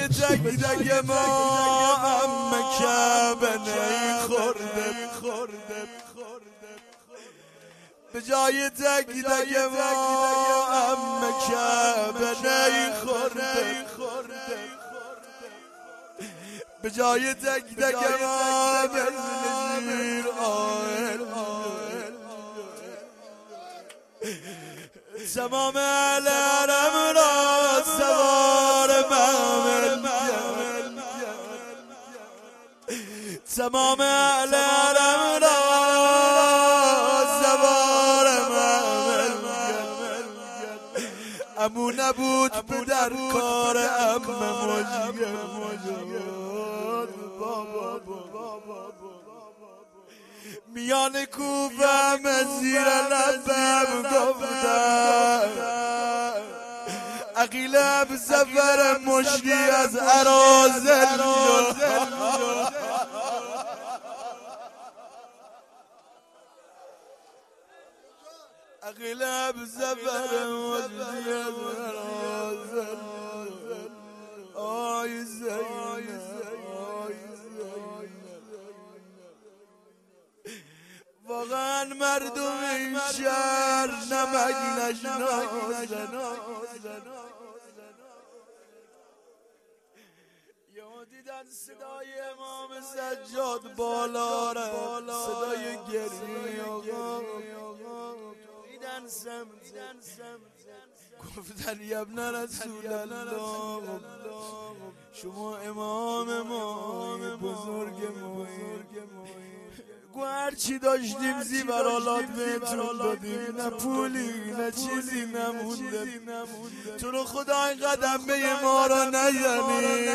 تک تک ما کعبه نخورده به جای تک تک ما کعبه نخورده به جای تک تک ما بزیر آهل تمام الارم را سوار محمل تمام الارم را سوار محمل امو نبود پدر کار امه میان کوفم زیر لبم گفتم عقیلم سفر مشکی از اراذل عقیلم سفر مشکی از اراذل آی زینب واقعا مردم این شهر نمک نشناسن یا دیدن صدای امام سجاد بالا را صدای گریه دیدن سمت گفتن یا ابن رسول الله شما امام ما بزرگ ما هرچی داشتیم زیورالات بهتون دادیم نه پولی نه چیزی نمونده تو رو خدا این قدم به ما را نزنی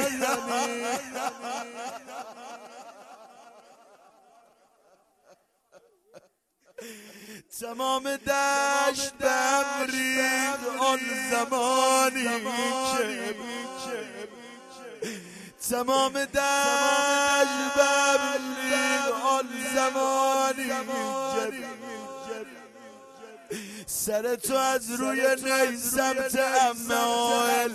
تمام دشت بمریق آن زمانی که تمام دشت بمریق آن زمانی که سر تو از روی نی سمت امه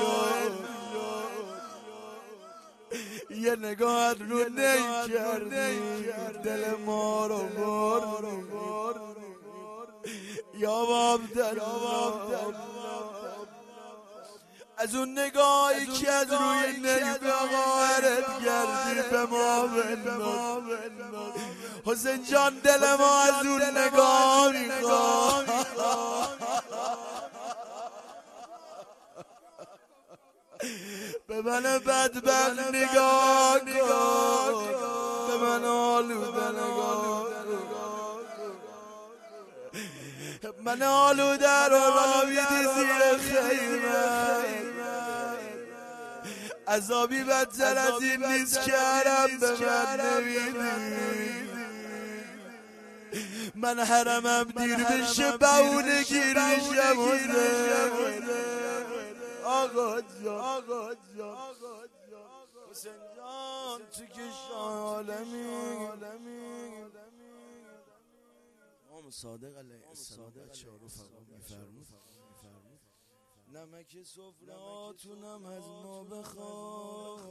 یه نگاه رو نی کردی دل ما رو برد یا عبدالله از اون نگاهی که از روی نی به غارت گردی به ما بنداز حسین جان دل ما از اون نگاه میخواد به من بدبخت نگاه کن به من آلوده نگاه من آلوده رو راویدی زیر خیمه عذابی بدتر از این نیست که حرم به من نمیدی من حرمم دیر بشه بهونه گیر میشم آقا جان حسین جان تو که عالمی امام صادق علیه السلام چهارو فرمان میفرمود نمک سفرهاتونم از ما بخواد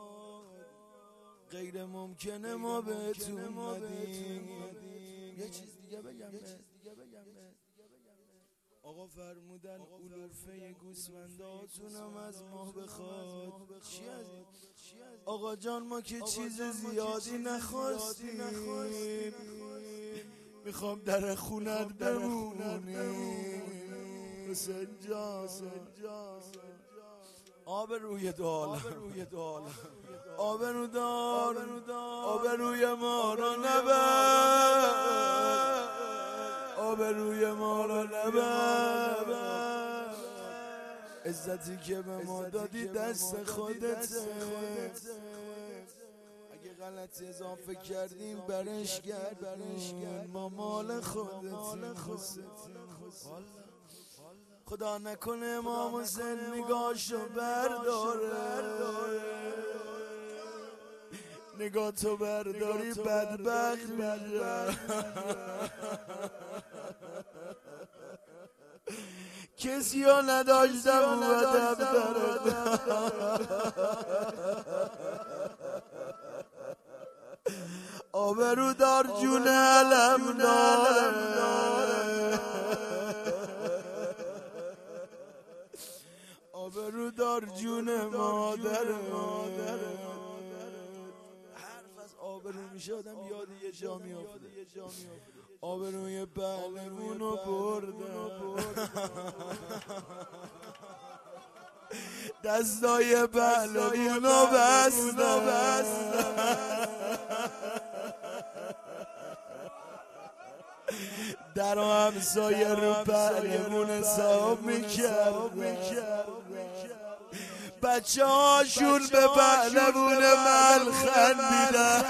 غیر ممکنه ما بهتون ندیم یه چیز دیگه بگم آقا فرمودن علوفه گوسفنداتونم از ما بخواد چی از آقا جان ما که چیز زیادی نخواستیم میخوام در خونت بمونیم حسین جان آب روی دال آب رو دار آب روی ما رو نبر آب روی ما رو نبر عزتی که به ما دادی دست خودته اگه غلطی اضافه کردیم برش گردون ما مال خودتیم خدا نکنه امام حسین نگاهشو برداره نگاه تو برداری بدبخت میشه کسی ها نداشتم اومدم درد آبرو دار جون علم داره آبرو دار جون مادره حرف از آبرو میشه آدم یاد یه جا میافته آبروی پهلوونو برده دستای پهلوونو بسته در همسایه رو پهلوون حساب میکرد بچه هاشون به پهلوون من خندیدن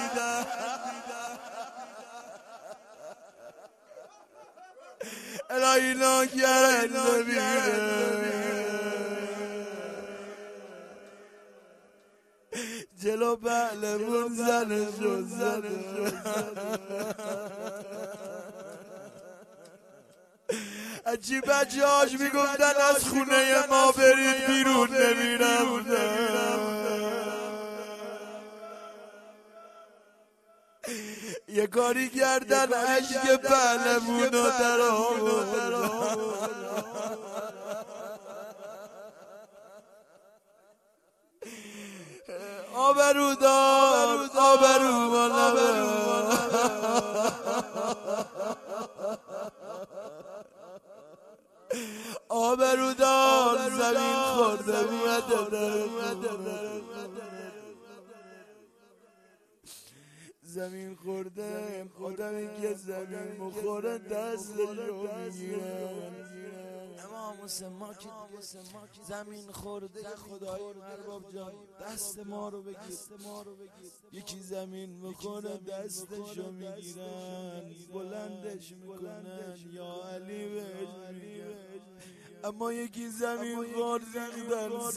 الهی ناگرد نمیره جلو پهلوون زنشو زده اجی بچه هاش میگفتن از خونه ما برید بیرون نمیرم یه کاری کردن عشق پهلوونو در آبرو دار آبرو آبرو دار زمین خورده زمین خورده آدمی که زمین مخوره دستشو میگیره امام حسین ما که زمین خورده خدای ارباب جان دست ما رو بگیر یکی زمین مخوره دستشو میگیرن بلندش میکنن یا علی بهش میگن اما یکی زمین خورد زیدن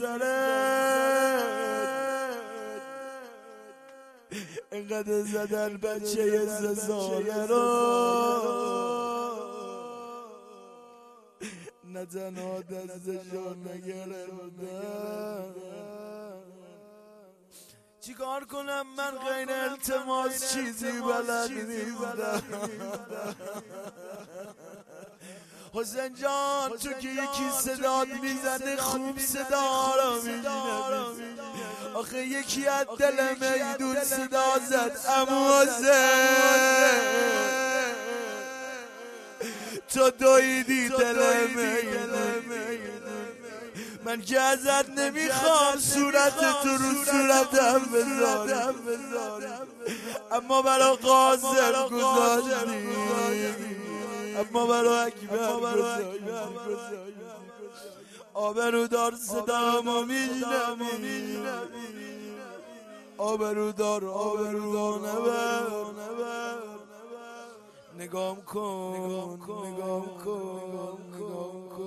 سرت اینقدر زدن بچه 3 ساله رو نه تنها دستشو نگرفتن چی کار کنم من غیر التماس چیزی بلد نیستم حسین جان تو که یکی صدات میزنه خوب صدا رو میشنوی آخه یکی از دل میدون صدا زد عمو حسین تو دویدی دل میدون من که ازت نمیخوام صورت تو رو صورتم بذارم اما برا قاسم گذاشتی اما برا اکبر گذاشتی آبرو دار صدامو میشنوی آبرو دار آبرو نبر نگام کن